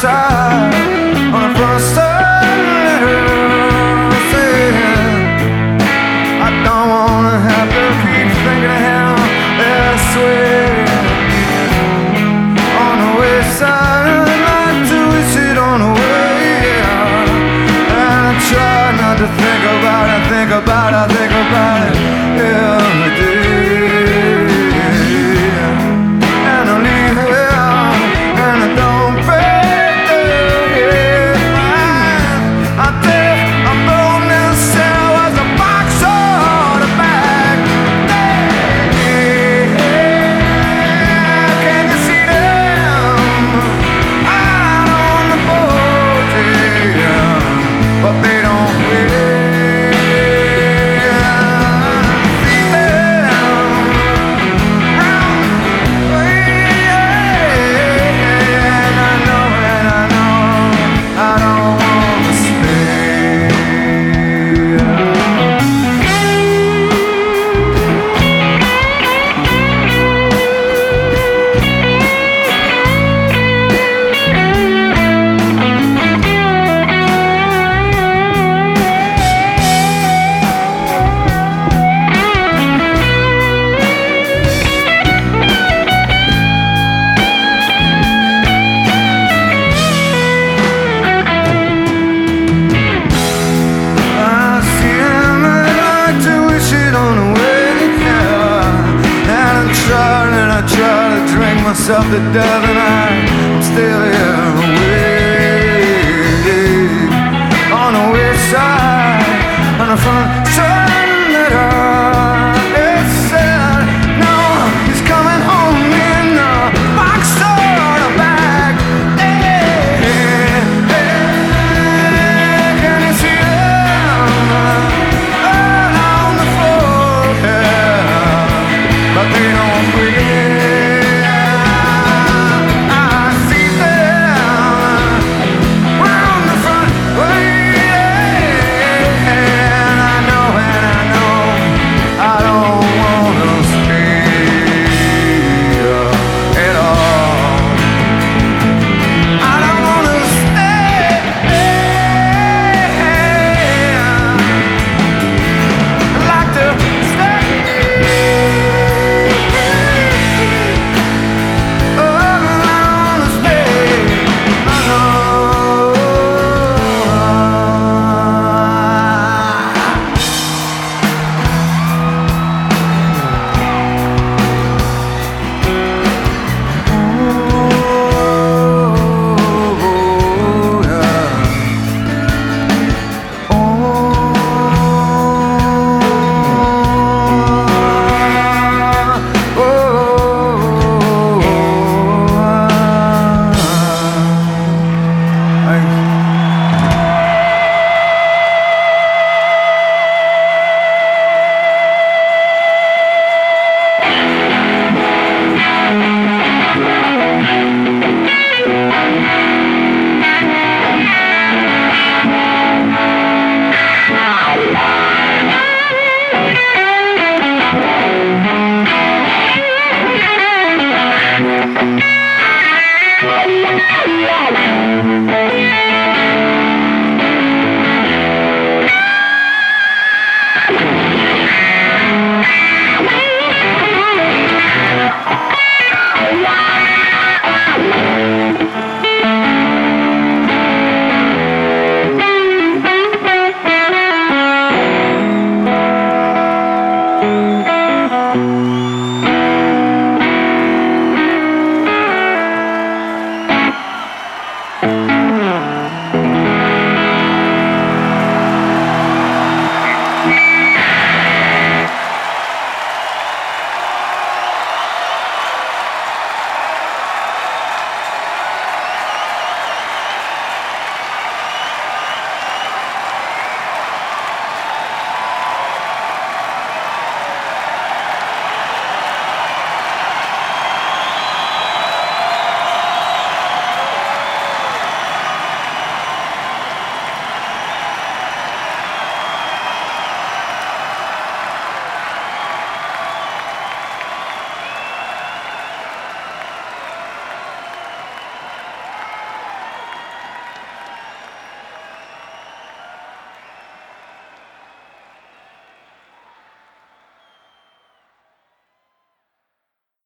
wayside on the front letter saying I don't wanna have to keep thinking of him elsewhere. On the wayside, I'd like to wish it on the way, yeah. And I try not to think about it, think about it every day. And I leave here and I don't break the headline. I think I'm born this cell as a box on the back. Can you see them out on the boat? Yeah, but they don't wait. Myself to death and I'm still here waiting on the west side on the front letter. It said no, he's coming home in the box on the back. Hey, can you see them all on the floor? Yeah, but they don't breathe. Yeah.